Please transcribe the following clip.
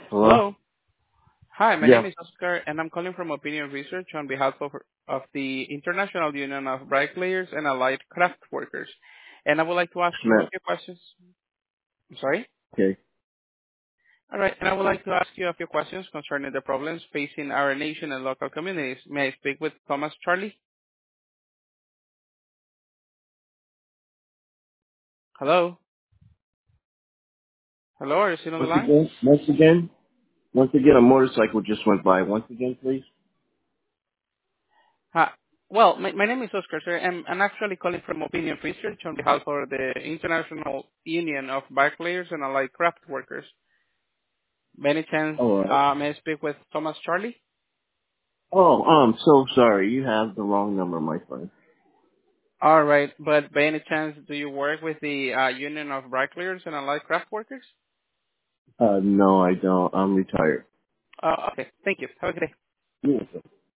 Hello? Hello. Hi, my name Yes, is Oscar, and I'm calling from Opinion Research on behalf of the International Union of Bricklayers and Allied Craft Workers. And I would like to ask you a Smith. few questions. I'm sorry? Okay. All right. And I would like to ask you a few questions concerning the problems facing our nation and local communities. May I speak with Thomas Charlie? Hello? Hello, are you still on the Once line? again, once again, once again, a motorcycle just went by. Once again, please. Hi. Well, my name is Oscar, sir. I'm actually calling from Opinion Research on behalf of the International Union of Bricklayers and Allied Craft Workers. By any chance, All right. may I speak with Thomas Charlie? Oh, I'm so sorry. You have the wrong number, my friend. All right, but by any chance, do you work with the Union of Bricklayers and Allied Craft Workers? No, I don't. I'm retired. Okay, thank you. Have a good day. Yes,